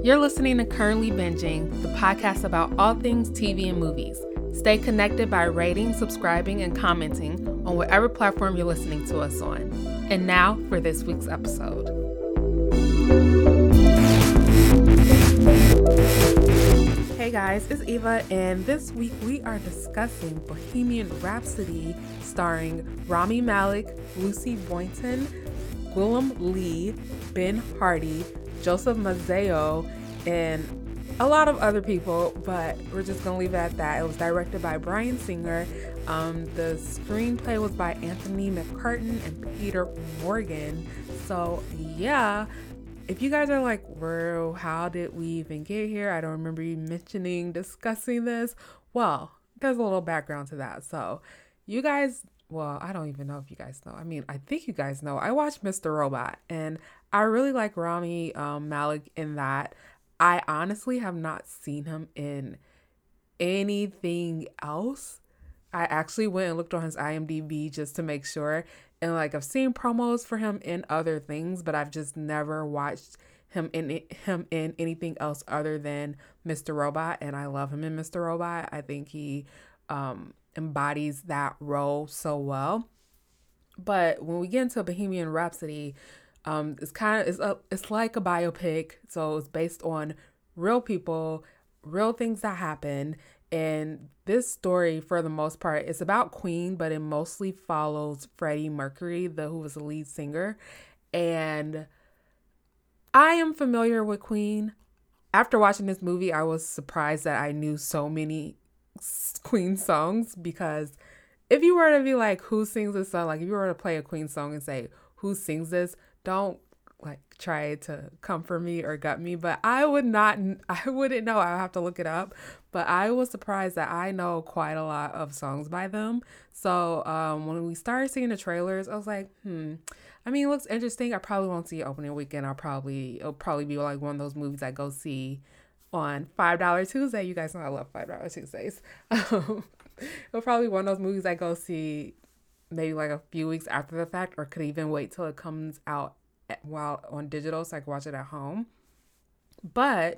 You're listening to Currently Binging, the podcast about all things TV and movies. Stay connected by rating, subscribing, and commenting on whatever platform you're listening to us on. And now for this week's episode. Hey guys, it's Eva, and this week we are discussing Bohemian Rhapsody starring Rami Malek, Lucy Boynton, Gwilym Lee, Ben Hardy, Joseph Mazzeo, and a lot of other people, but we're just gonna leave it at that. It was directed by Bryan Singer. The screenplay was by Anthony McCartan and Peter Morgan. So yeah, if you guys are like, well, how did we even get here? I don't remember you discussing this. Well, there's a little background to that. So you guys, well, I don't even know if you guys know. I mean, I think you guys know. I watched Mr. Robot, and I really like Rami Malek in that. I honestly have not seen him in anything else. I actually went and looked on his IMDb just to make sure. And like, I've seen promos for him in other things, but I've just never watched him in anything else other than Mr. Robot. And I love him in Mr. Robot. I think he embodies that role so well. But when we get into Bohemian Rhapsody, it's like a biopic. So it's based on real people, real things that happened. And this story, for the most part, is about Queen, but it mostly follows Freddie Mercury, who was the lead singer. And I am familiar with Queen. After watching this movie, I was surprised that I knew so many Queen songs, because if you were to be like, who sings this song? Like, if you were to play a Queen song and say, who sings this? Don't like try to come for me or gut me, but I wouldn't know. I would have to look it up. But I was surprised that I know quite a lot of songs by them. So when we started seeing the trailers, I was like, I mean, it looks interesting. I probably won't see it opening weekend. It'll probably be like one of those movies I go see on $5 Tuesday. You guys know I love $5 Tuesdays. It'll probably be one of those movies I go see maybe like a few weeks after the fact, or could even wait till it comes out while on digital so I can watch it at home. But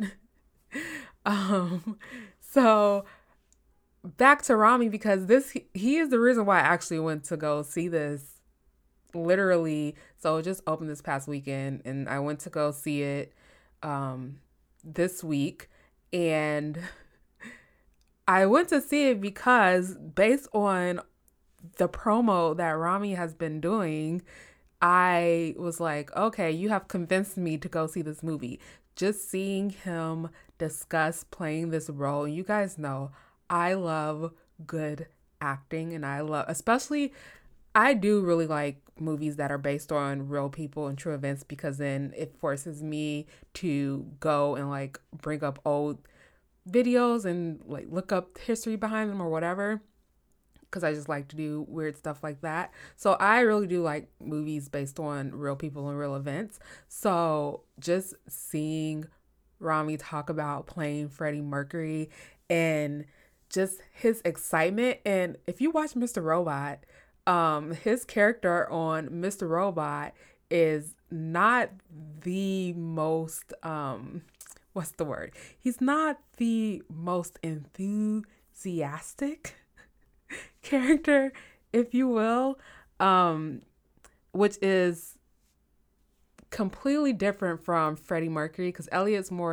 so back to Rami, because he is the reason why I actually went to go see this, literally. So it just opened this past weekend, and I went to go see it this week. And I went to see it because, based on the promo that Rami has been doing, I was like, okay, you have convinced me to go see this movie. Just seeing him discuss playing this role. And you guys know I love good acting, and I do really like movies that are based on real people and true events, because then it forces me to go and like bring up old videos and like look up history behind them or whatever, because I just like to do weird stuff like that. So I really do like movies based on real people and real events. So just seeing Rami talk about playing Freddie Mercury and just his excitement. And if you watch Mr. Robot, his character on Mr. Robot is not the most, what's the word? He's not the most enthusiastic character, if you will, which is completely different from Freddie Mercury, because Elliot on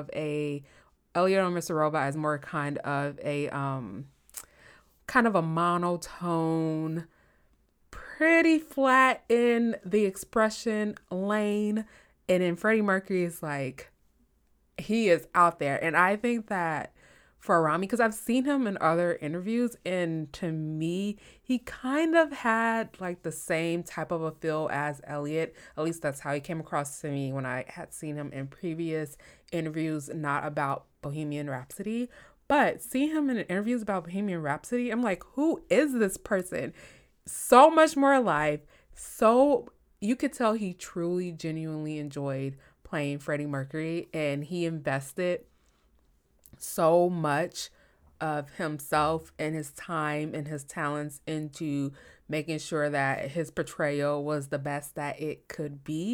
Mr. Robot is more kind of a monotone, pretty flat in the expression lane, and then Freddie Mercury is like, he is out there. And I think that for Rami, because I've seen him in other interviews, and to me, he kind of had like the same type of a feel as Elliot. At least that's how he came across to me when I had seen him in previous interviews, not about Bohemian Rhapsody. But seeing him in interviews about Bohemian Rhapsody, I'm like, who is this person? So much more alive. So you could tell he truly, genuinely enjoyed playing Freddie Mercury, and he invested so much of himself and his time and his talents into making sure that his portrayal was the best that it could be.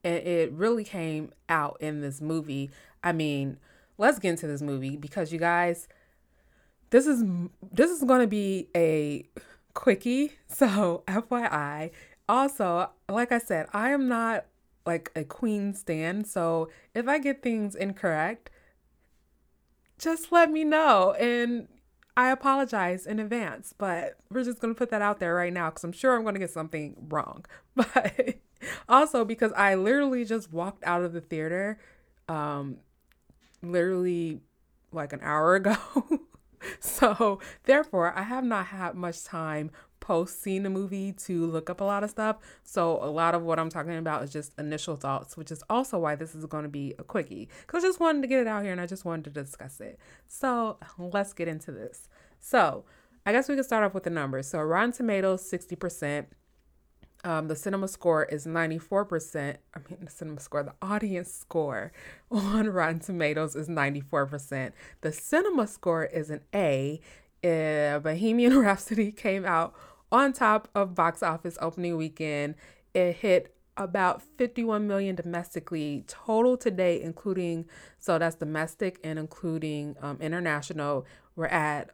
And it really came out in this movie. I mean, let's get into this movie because you guys, this is this is going to be a quickie. So, FYI. Also, like I said, I am not like a Queen stan. So, if I get things incorrect, just let me know. And I apologize in advance, but we're just going to put that out there right now because I'm sure I'm going to get something wrong. But also because I literally just walked out of the theater, um, literally like an hour ago. So therefore, I have not had much time post seeing the movie to look up a lot of stuff. So a lot of what I'm talking about is just initial thoughts, which is also why this is going to be a quickie because I just wanted to get it out here and I just wanted to discuss it. So let's get into this. So I guess we could start off with the numbers. So Rotten Tomatoes, 60%. The cinema score is 94%. The audience score on Rotten Tomatoes is 94%. The cinema score is an A. Bohemian Rhapsody came out on top of box office opening weekend. It hit about 51 million domestically total today, including, so that's domestic and including international. We're at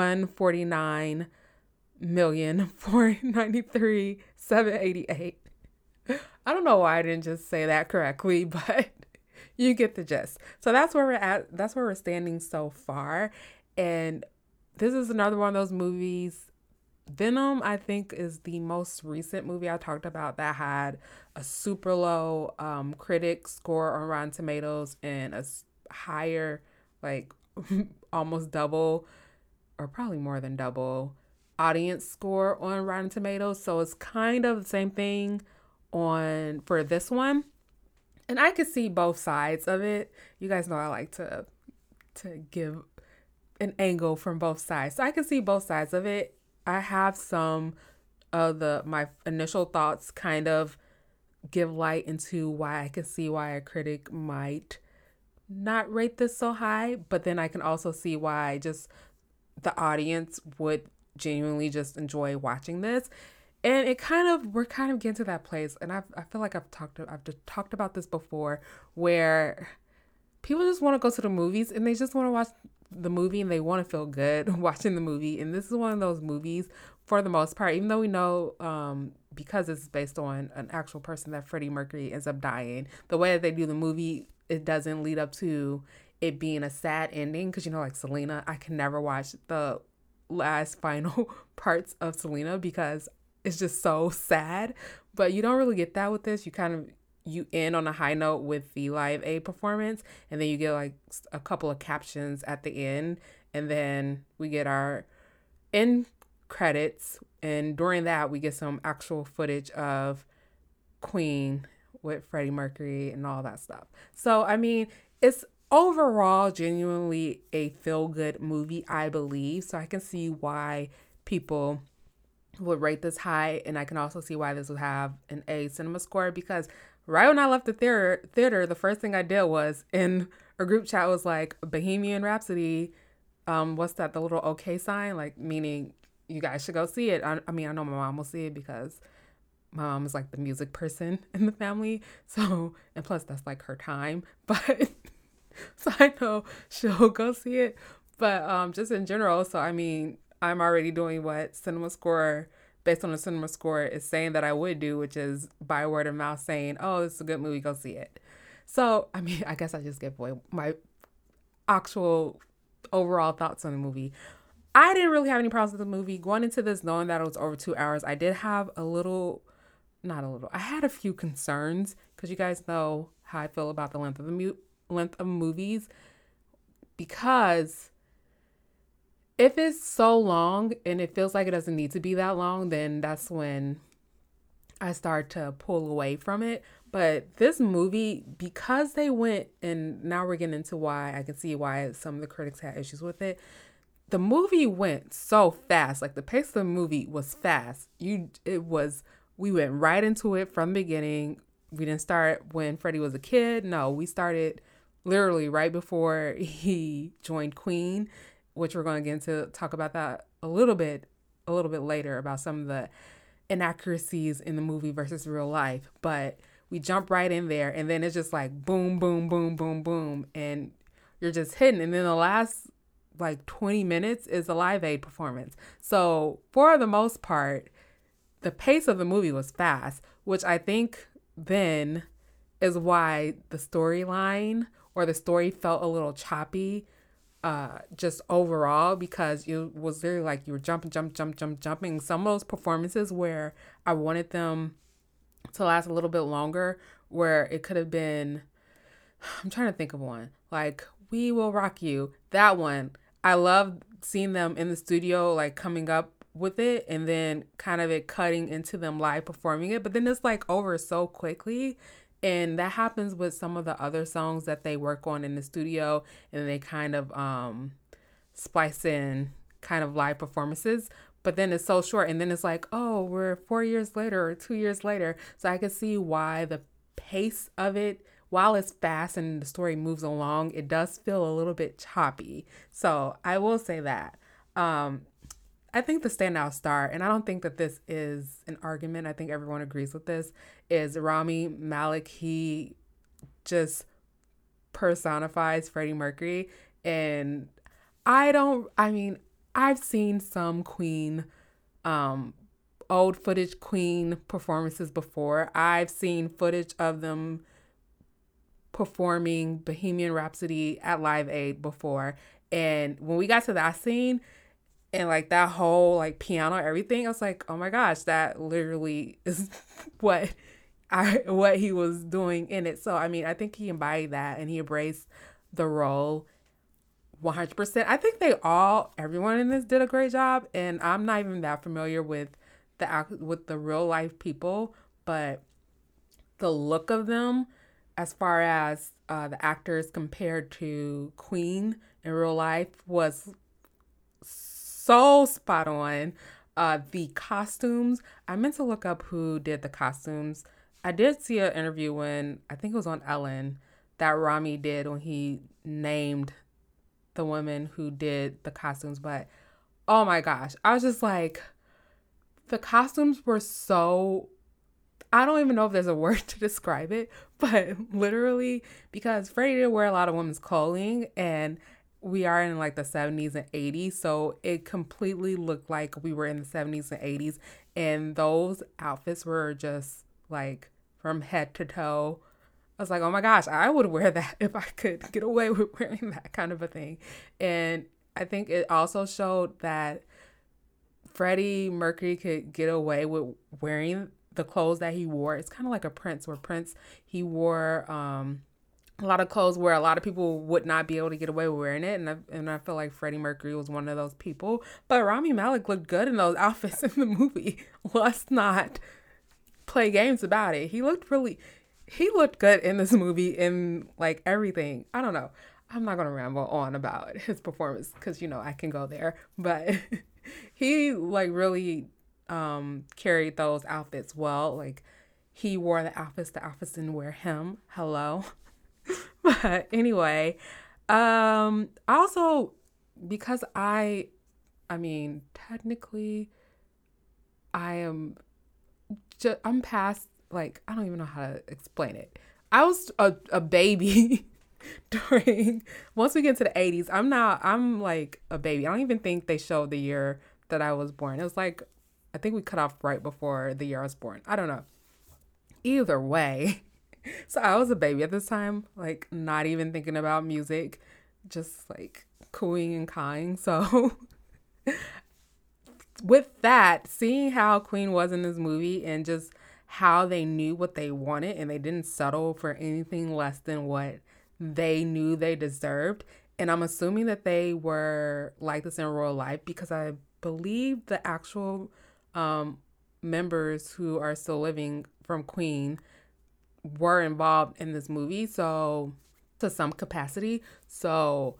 149,493,788. I don't know why I didn't just say that correctly, but you get the gist. So that's where we're at. That's where we're standing so far. And this is another one of those movies. Venom, I think, is the most recent movie I talked about that had a super low critic score on Rotten Tomatoes and a higher, like almost double or probably more than double audience score on Rotten Tomatoes. So it's kind of the same thing on for this one. And I could see both sides of it. You guys know I like to give an angle from both sides. So I can see both sides of it. I have some of my initial thoughts kind of give light into why I can see why a critic might not rate this so high, but then I can also see why just the audience would genuinely just enjoy watching this. And we're kind of getting to that place. And I feel like I've talked about this before where people just want to go to the movies and they just want to watch the movie and they want to feel good watching the movie. And this is one of those movies for the most part, even though we know, because it's based on an actual person that Freddie Mercury ends up dying, the way that they do the movie, it doesn't lead up to it being a sad ending. Cause like Selena, I can never watch the last final parts of Selena because it's just so sad. But you don't really get that with this. You end on a high note with the Live Aid performance, and then you get like a couple of captions at the end, and then we get our end credits, and during that we get some actual footage of Queen with Freddie Mercury and all that stuff. So I mean, it's overall genuinely a feel-good movie, I believe. So I can see why people would rate this high, and I can also see why this would have an A cinema score because right when I left the theater, the first thing I did was in a group chat was like Bohemian Rhapsody. What's that? The little okay sign, like meaning you guys should go see it. I mean, I know my mom will see it because my mom is like the music person in the family. So, and plus that's like her time, but so I know she'll go see it. But just in general, so I mean, I'm already doing what Cinema Score, based on the Cinema Score, is saying that I would do, which is by word of mouth saying, oh, this is a good movie, go see it. So, I mean, I guess I just gave away my actual overall thoughts on the movie. I didn't really have any problems with the movie. Going into this, knowing that it was over 2 hours, I did have I had a few concerns because you guys know how I feel about the length of movies. Because if it's so long and it feels like it doesn't need to be that long, then that's when I start to pull away from it. But this movie, because they went, and now we're getting into why I can see why some of the critics had issues with it. The movie went so fast. Like the pace of the movie was fast. We went right into it from the beginning. We didn't start when Freddie was a kid. No, we started literally right before he joined Queen, which we're going to get into, talk about that a little bit later about some of the inaccuracies in the movie versus real life. But we jump right in there, and then it's just like boom, boom, boom, boom, boom, and you're just hitting. And then the last like 20 minutes is a Live Aid performance. So for the most part, the pace of the movie was fast, which I think then is why the storyline or the story felt a little choppy, just overall, because it was very like you were jumping. Some of those performances where I wanted them to last a little bit longer, where it could have been, I'm trying to think of one, like We Will Rock You. That one, I love seeing them in the studio, like coming up with it, and then kind of it cutting into them live performing it. But then it's like over so quickly. And that happens with some of the other songs that they work on in the studio, and they kind of splice in kind of live performances. But then it's so short, and then it's like, oh, we're 4 years later or 2 years later. So I can see why the pace of it, while it's fast and the story moves along, it does feel a little bit choppy. So I will say that. I think the standout star, and I don't think that this is an argument, I think everyone agrees with this, is Rami Malek. He just personifies Freddie Mercury. And I've seen some Queen, old footage Queen performances before. I've seen footage of them performing Bohemian Rhapsody at Live Aid before. And when we got to that scene, and like that whole like piano, everything, I was like, oh my gosh, that literally is what he was doing in it. So I mean, I think he embodied that and he embraced the role 100%. I think everyone in this did a great job, and I'm not even that familiar with the real life people, but the look of them, as far as the actors compared to Queen in real life, was so spot on. The costumes, I meant to look up who did the costumes. I did see an interview when, I think it was on Ellen, that Rami did when he named the women who did the costumes. But oh my gosh, I was just like, the costumes were so, I don't even know if there's a word to describe it, but literally, because Freddie didn't wear a lot of women's clothing, and we are in like the 70s and 80s, so it completely looked like we were in the 70s and 80s, and those outfits were just like from head to toe. I was like, oh my gosh, I would wear that if I could get away with wearing that kind of a thing. And I think it also showed that Freddie Mercury could get away with wearing the clothes that he wore. It's kind of like a Prince, where Prince, he wore a lot of clothes where a lot of people would not be able to get away with wearing it. And I feel like Freddie Mercury was one of those people. But Rami Malek looked good in those outfits in the movie. Let's not play games about it. He looked good in this movie in like everything. I don't know. I'm not going to ramble on about his performance because, I can go there. But he like really carried those outfits well. Like he wore the outfits didn't wear him. Hello. But anyway, also, because technically I'm past, like, I don't even know how to explain it. I was a baby once we get into the 80s, I'm like a baby. I don't even think they showed the year that I was born. It was like, I think we cut off right before the year I was born. I don't know. Either way. So I was a baby at this time, like not even thinking about music, just like cooing and cawing. So with that, seeing how Queen was in this movie and just how they knew what they wanted and they didn't settle for anything less than what they knew they deserved. And I'm assuming that they were like this in real life, because I believe the actual members who are still living from Queen were involved in this movie, so to some capacity. So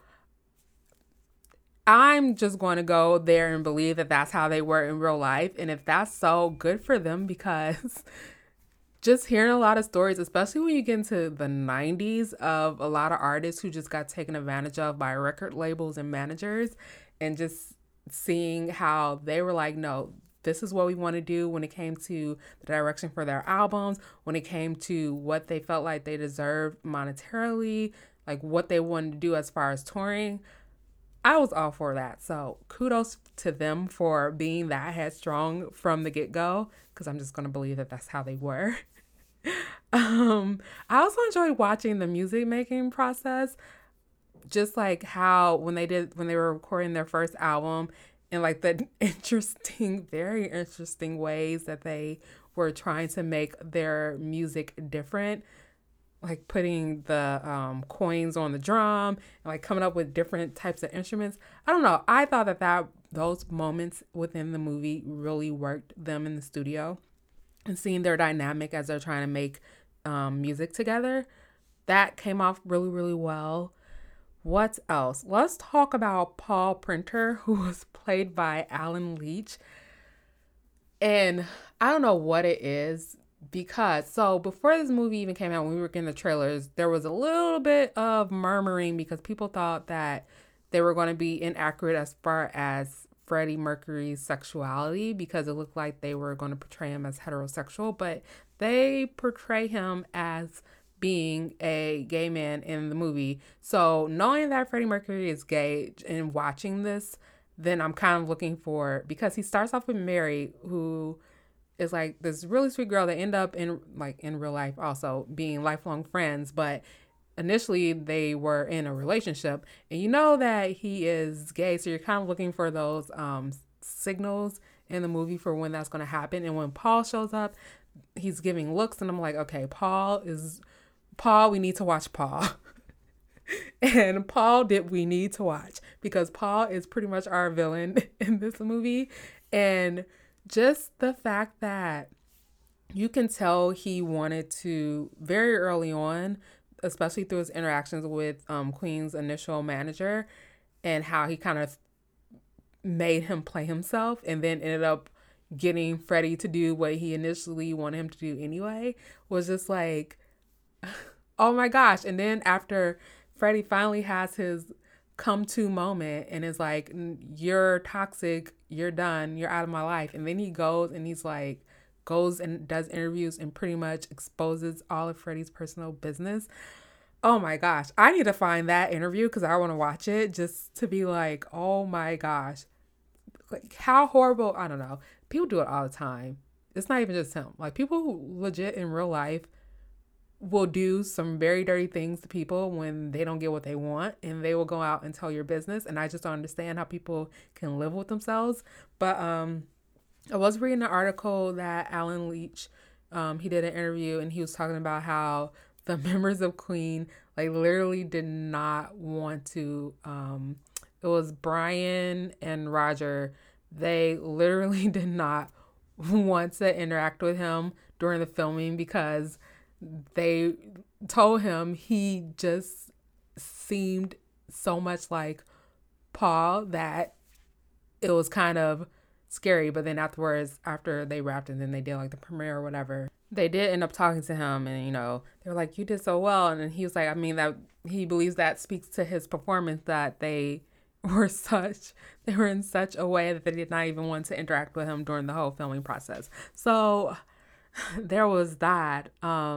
I'm just going to go there and believe that that's how they were in real life. And if that's so, good for them, because just hearing a lot of stories, especially when you get into the 90s, of a lot of artists who just got taken advantage of by record labels and managers, and just seeing how they were like, no, this is what we want to do when it came to the direction for their albums, when it came to what they felt like they deserved monetarily, like what they wanted to do as far as touring. I was all for that. So kudos to them for being that headstrong from the get-go, because I'm just going to believe that that's how they were. I also enjoyed watching the music making process, just like how when they were recording their first album, and like the very interesting ways that they were trying to make their music different, like putting the coins on the drum and like coming up with different types of instruments. I don't know. I thought that those moments within the movie really worked them in the studio, and seeing their dynamic as they're trying to make music together, that came off really, really well. What else? Let's talk about Paul Printer, who was played by Alan Leach. And I don't know what it is, because so before this movie even came out, when we were getting the trailers, there was a little bit of murmuring because people thought that they were going to be inaccurate as far as Freddie Mercury's sexuality, because it looked like they were going to portray him as heterosexual, but they portray him as being a gay man in the movie. So knowing that Freddie Mercury is gay and watching this, then I'm kind of looking for, because he starts off with Mary, who is like this really sweet girl that end up in real life also being lifelong friends, but initially they were in a relationship, and you know that he is gay, so you're kind of looking for those signals in the movie for when that's going to happen. And when Paul shows up, he's giving looks, and I'm like, okay, Paul, we need to watch Paul. And Paul we need to watch, because Paul is pretty much our villain in this movie. And just the fact that you can tell he wanted to, very early on, especially through his interactions with Queen's initial manager, and how he kind of made him play himself and then ended up getting Freddie to do what he initially wanted him to do anyway, was just like, oh my gosh. And then after Freddie finally has his come to moment and is like, you're toxic, you're done, you're out of my life. And then he goes and does interviews and pretty much exposes all of Freddie's personal business. Oh my gosh. I need to find that interview because I want to watch it just to be like, oh my gosh. Like, how horrible. I don't know. People do it all the time. It's not even just him. Like, people who legit in real life will do some very dirty things to people when they don't get what they want, and they will go out and tell your business. And I just don't understand how people can live with themselves. But I was reading an article that Alan Leach, he did an interview, and he was talking about how the members of Queen like literally did not want to, it was Brian and Roger, they literally did not want to interact with him during the filming because they told him he just seemed so much like Paul that it was kind of scary. But then afterwards, after they wrapped and then they did like the premiere or whatever, they did end up talking to him, and you know, they were like, you did so well. And then he was like, I mean, that he believes that speaks to his performance, that they were in such a way that they did not even want to interact with him during the whole filming process. So there was that.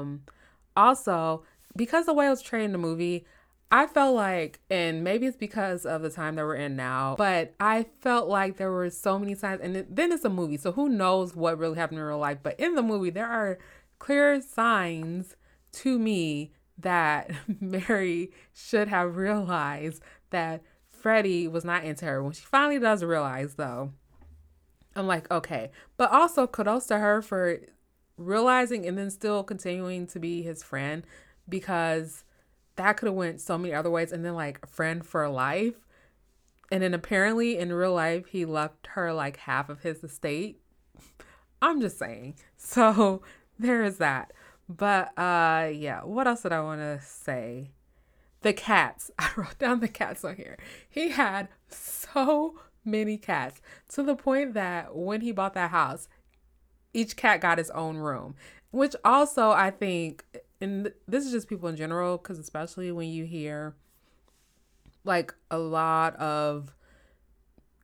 Also, because the way it was portrayed in the movie, I felt like, and maybe it's because of the time that we're in now, but I felt like there were so many signs, and then it's a movie, so who knows what really happened in real life. But in the movie, there are clear signs to me that Mary should have realized that Freddie was not into her. When she finally does realize, though, I'm like, okay. But also, kudos to her for realizing and then still continuing to be his friend, because that could have went so many other ways. And then like a friend for life. And then apparently in real life, he left her like half of his estate. I'm just saying. So there is that. But yeah, what else did I want to say? The cats. I wrote down the cats on here. He had so many cats, to the point that when he bought that house, each cat got his own room, which also I think, and this is just people in general, because especially when you hear like a lot of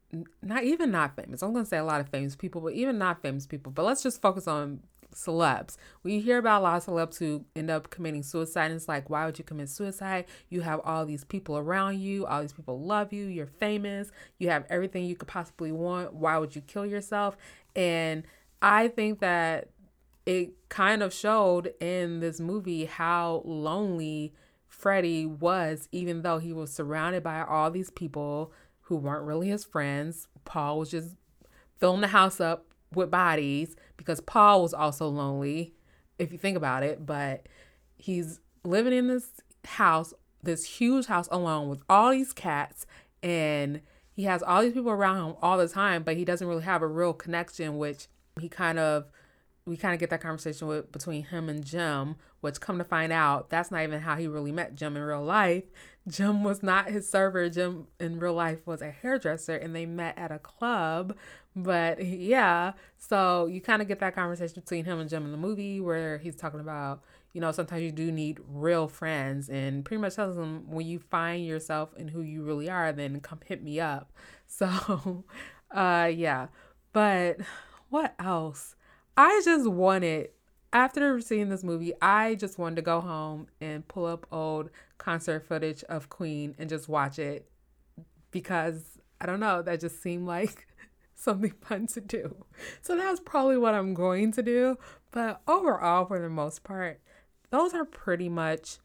not famous. I'm going to say a lot of famous people, but even not famous people. But let's just focus on celebs. We hear about a lot of celebs who end up committing suicide, and it's like, why would you commit suicide? You have all these people around you, all these people love you, you're famous, you have everything you could possibly want. Why would you kill yourself? And I think that it kind of showed in this movie how lonely Freddie was, even though he was surrounded by all these people who weren't really his friends. Paul was just filling the house up with bodies because Paul was also lonely, if you think about it. But he's living in this house, this huge house alone with all these cats, and he has all these people around him all the time, but he doesn't really have a real connection, which he kind of we kind of get that conversation with between him and Jim, which come to find out that's not even how he really met Jim in real life. Jim was not his server. Jim in real life was a hairdresser, and they met at a club. But yeah, so you kind of get that conversation between him and Jim in the movie where he's talking about, sometimes you do need real friends, and pretty much tells him, when you find yourself and who you really are, then come hit me up. So, yeah. But what else? I just wanted, after seeing this movie, I just wanted to go home and pull up old concert footage of Queen and just watch it because, I don't know, that just seemed like something fun to do. So that's probably what I'm going to do. But overall, for the most part, those are pretty much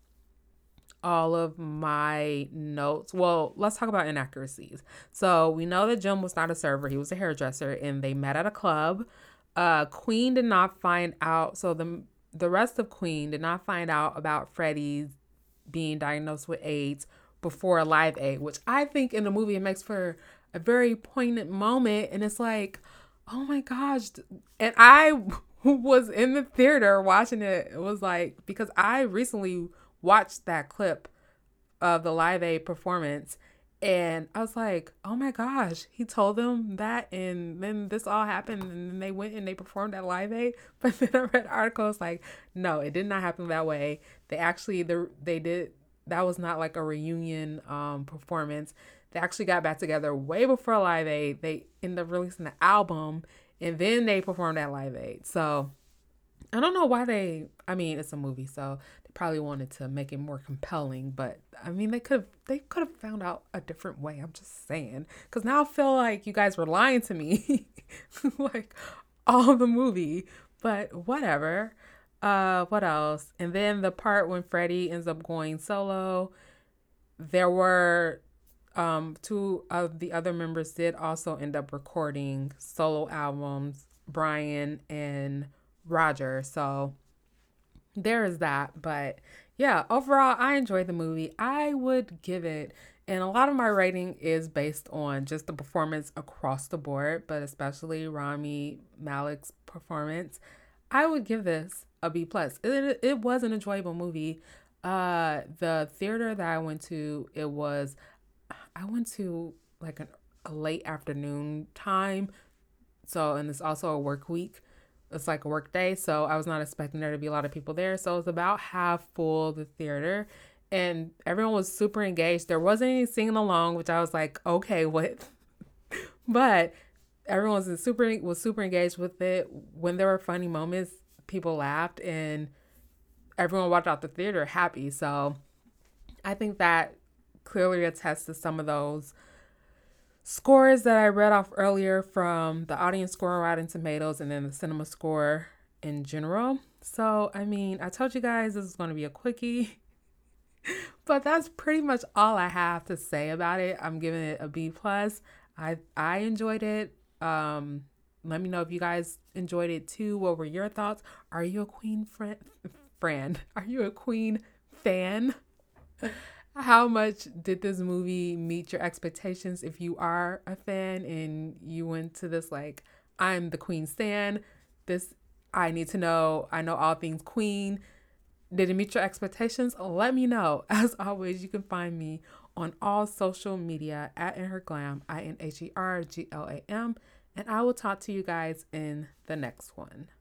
all of my notes. Well, let's talk about inaccuracies. So we know that Jim was not a server. He was a hairdresser, and they met at a club. Queen did not find out. So the rest of Queen did not find out about Freddie being diagnosed with AIDS before Live Aid, which I think in the movie it makes for a very poignant moment. And it's like, oh my gosh. And I was in the theater watching it. It was like, because I recently watched that clip of the Live Aid performance, and I was like, oh my gosh, he told them that, and then this all happened, and then they went and they performed at Live Aid. But then I read articles like, no, it did not happen that way. They actually, they did, that was not like a reunion performance. They actually got back together way before Live Aid. They ended up releasing the album, and then they performed at Live Aid. So I don't know why it's a movie, so they probably wanted to make it more compelling, but I mean, they could have found out a different way. I'm just saying, because now I feel like you guys were lying to me, like all the movie, but whatever. What else? And then the part when Freddie ends up going solo, there were two of the other members did also end up recording solo albums, Brian and Roger. So there is that. But yeah, overall, I enjoyed the movie. I would give it, and a lot of my rating is based on just the performance across the board, but especially Rami Malek's performance. I would give this a B plus. It was an enjoyable movie. The theater that I went to, I went to like a late afternoon time. So, and it's also a work week. It's like a work day. So I was not expecting there to be a lot of people there. So it was about half full, the theater, and everyone was super engaged. There wasn't any singing along, which I was like, okay, what? But everyone was super engaged with it. When there were funny moments, people laughed, and everyone walked out the theater happy. So I think that clearly attests to some of those scores that I read off earlier from the audience score on Rotten Tomatoes and then the cinema score in general. So, I mean, I told you guys this is going to be a quickie, but that's pretty much all I have to say about it. I'm giving it a B plus. I enjoyed it. Let me know if you guys enjoyed it too. What were your thoughts? Are you a Queen friend? Are you a Queen fan? How much did this movie meet your expectations? If you are a fan and you went to this like, I'm the Queen stan, I need to know, I know all things Queen. Did it meet your expectations? Let me know. As always, you can find me on all social media at InHerGlam, INHERGLAM, and I will talk to you guys in the next one.